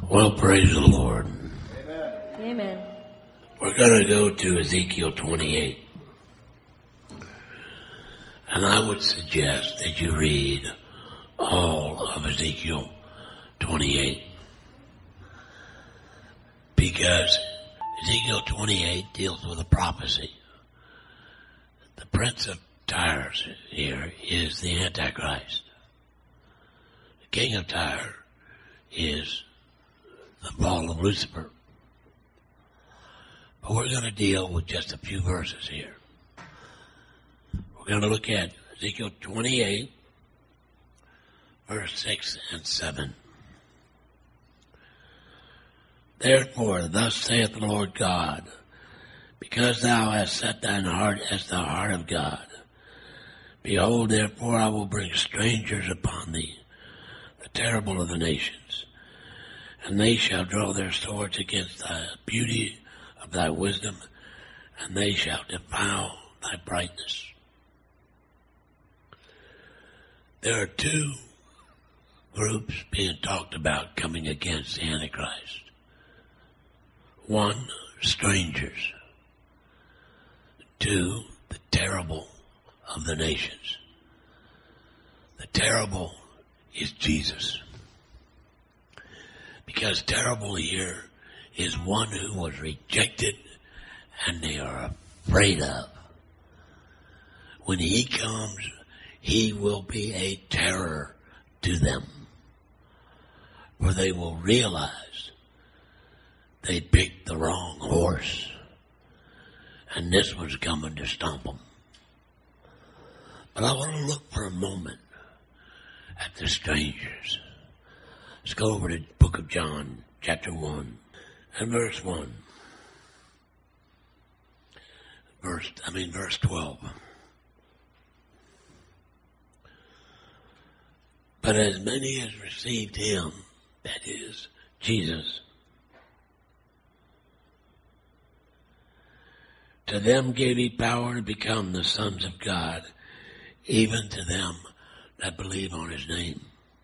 Well, praise the Lord. Amen. We're going to go to Ezekiel 28. And I would suggest that you read all of Ezekiel 28. Because Ezekiel 28 deals with a prophecy. The Prince of Tyre here is the Antichrist. The King of Tyre is the fall of Lucifer. But we're going to deal with just a few verses here. We're going to look at Ezekiel 28, verse 6 and 7. Therefore, thus saith the Lord God, because thou hast set thine heart as the heart of God, behold, therefore I will bring strangers upon thee, the terrible of the nations, and they shall draw their swords against thy beauty of thy wisdom, and they shall defile thy brightness. There are two groups being talked about coming against the Antichrist. One, strangers. Two, the terrible of the nations. The terrible is Jesus. Because terrible here is one who was rejected and they are afraid of. When he comes, he will be a terror to them. For they will realize they picked the wrong horse. And this was coming to stomp them. But I want to look for a moment at the strangers. Let's go over to the book of John, chapter 1, and verse 1. Verse 12. But as many as received him, that is, Jesus, to them gave he power to become the sons of God, even to them that believe on his name.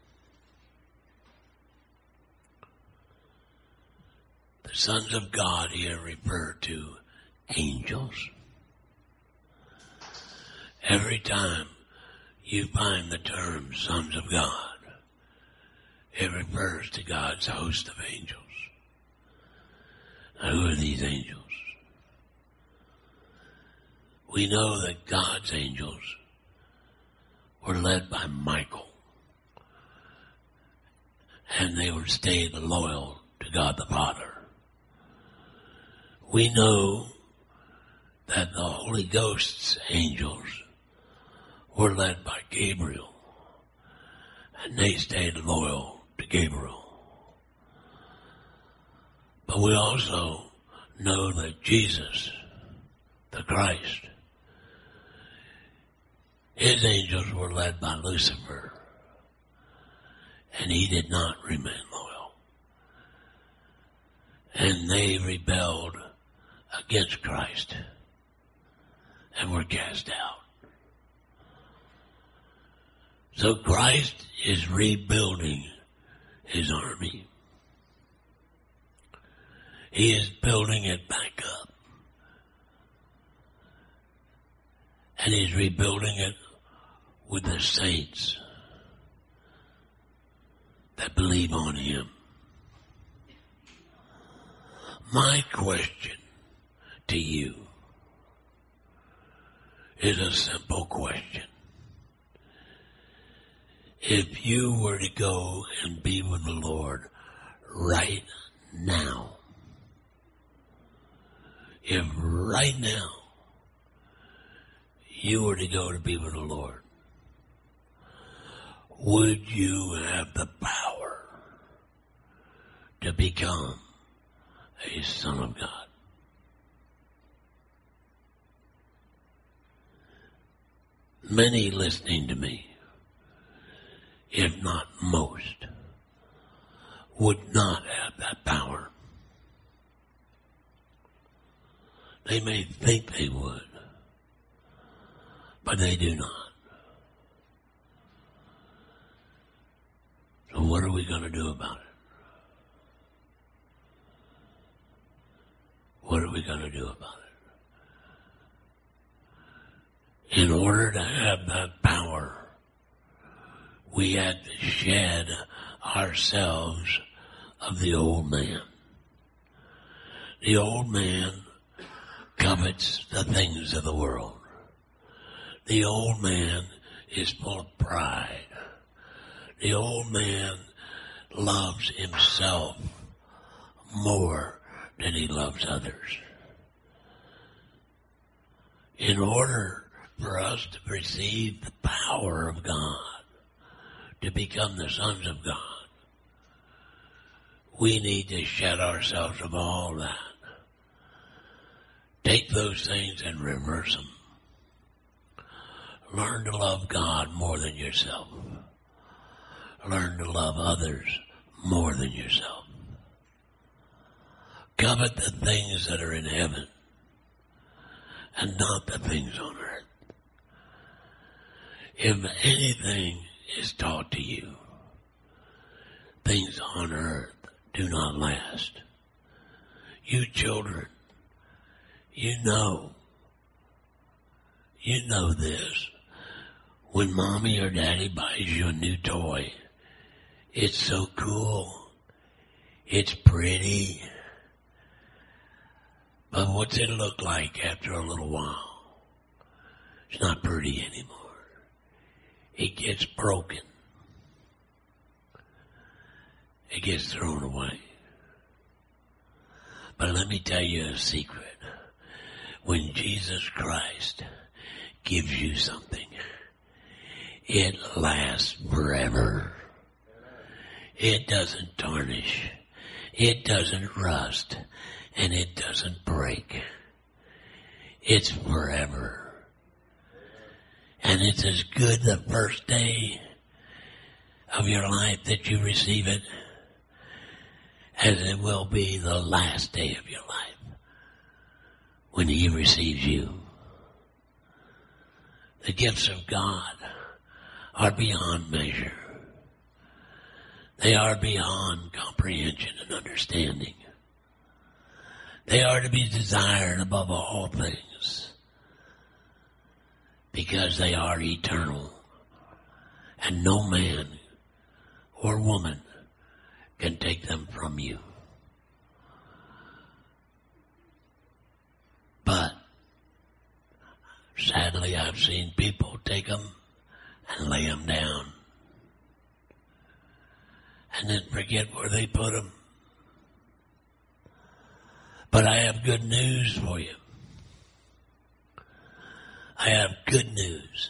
The sons of God here refer to angels. Every time you find the term sons of God, it refers to God's host of angels. Now, who are these angels? We know that God's angels were led by Michael, and they were stayed loyal to God the Father. We know that the Holy Ghost's angels were led by Gabriel, and they stayed loyal to Gabriel. But we also know that Jesus, the Christ, his angels were led by Lucifer, and he did not remain loyal. And they rebelled against Christ and were cast out. So Christ is rebuilding his army. He is building it back up. And he's rebuilding it with the saints that believe on him. My question to you is a simple question. If you were to go and be with the Lord right now, if right now you were to go to be with the Lord, would you have the power to become a son of God? Many listening to me, if not most, would not have that power. They may think they would, but they do not. So what are we going to do about it? What are we going to do about it? In order to have that power, we had to shed ourselves of the old man. The old man covets the things of the world. The old man is full of pride. The old man loves himself more than he loves others. In order for us to receive the power of God, to become the sons of God, we need to shed ourselves of all that. Take those things and reverse them. Learn to love God more than yourself. Learn to love others more than yourself. Covet the things that are in heaven and not the things on earth. If anything is taught to you, things on earth do not last. You children, you know this. When mommy or daddy buys you a new toy, it's so cool. It's pretty. But what's it look like after a little while? It's not pretty anymore. It gets broken. It gets thrown away. But let me tell you a secret. When Jesus Christ gives you something, it lasts forever. It doesn't tarnish. It doesn't rust. And it doesn't break. It's forever. And it's as good the first day of your life that you receive it as it will be the last day of your life when He receives you. The gifts of God are beyond measure. They are beyond comprehension and understanding. They are to be desired above all things because they are eternal, and no man or woman can take them from you. But sadly, I've seen people take them and lay them down and then forget where they put them. But I have good news for you. I have good news.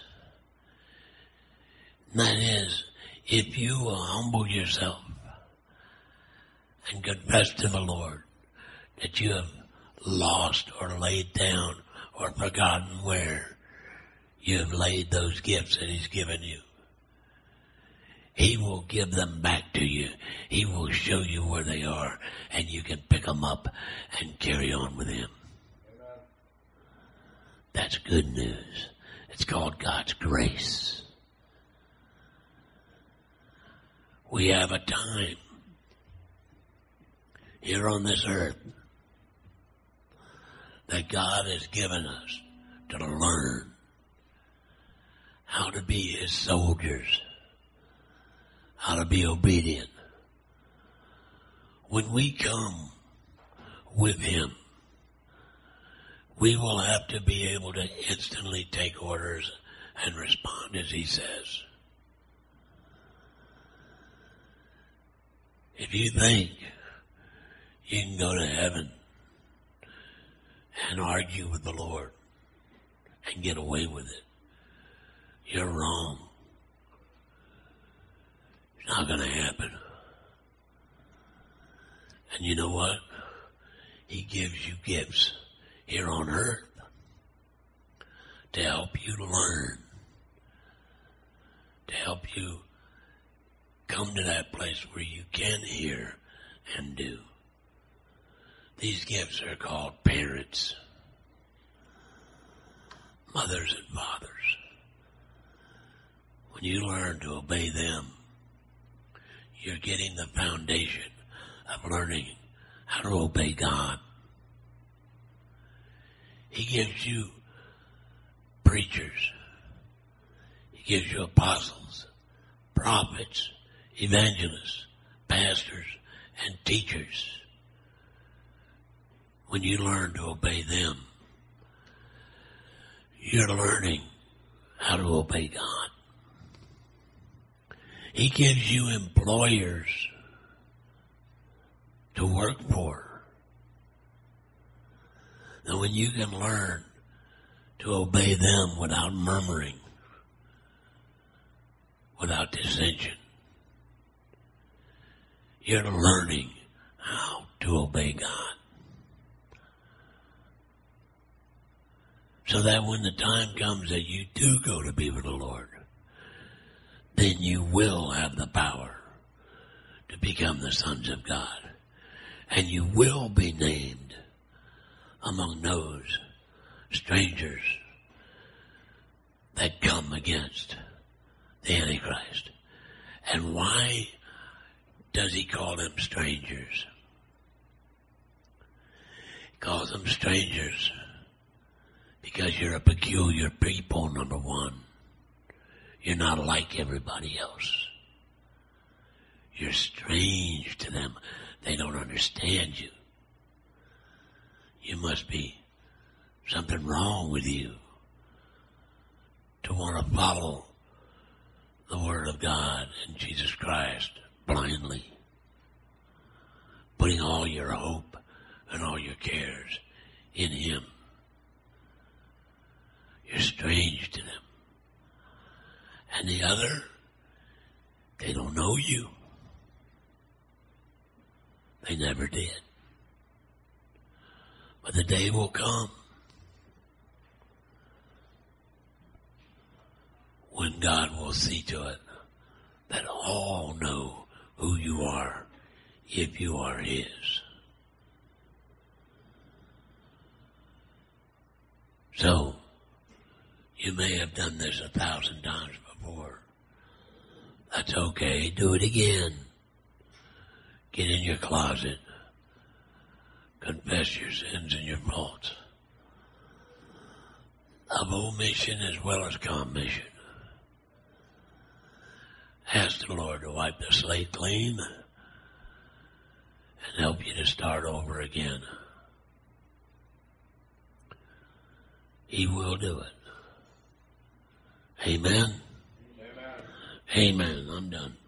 And that is, if you will humble yourself and confess to the Lord that you have lost or laid down or forgotten where you have laid those gifts that He's given you, He will give them back to you. He will show you where they are, and you can pick them up and carry on with Him. Amen. That's good news. It's called God's grace. We have a time here on this earth that God has given us to learn how to be His soldiers, how to be obedient. When we come with Him, we will have to be able to instantly take orders and respond as He says. If you think you can go to heaven and argue with the Lord and get away with it, you're wrong. It's not going to happen. And you know what? He gives you gifts here on earth to help you to learn, to help you come to that place where you can hear and do. These gifts are called parents, mothers and fathers. When you learn to obey them, you're getting the foundation of learning how to obey God. He gives you preachers. He gives you apostles, prophets, evangelists, pastors, and teachers. When you learn to obey them, you're learning how to obey God. He gives you employers to work for. And when you can learn to obey them without murmuring, without dissension, you're learning how to obey God. So that when the time comes that you do go to be with the Lord, then you will have the power to become the sons of God. And you will be named among those strangers that come against the Antichrist. And why does he call them strangers? He calls them strangers because you're a peculiar people, number one. You're not like everybody else. You're strange to them. They don't understand you. You must be something wrong with you to want to follow the Word of God and Jesus Christ blindly, putting all your hope and all your cares in Him. You're strange to them. And the other, they don't know you. They never did. But the day will come when God will see to it that all know who you are if you are His. So, you may have done this 1,000 times before. That's okay. Do it again. Get in your closet. Confess your sins and your faults of omission as well as commission. Ask the Lord to wipe the slate clean and help you to start over again. He will do it. Amen? Amen. Amen. I'm done.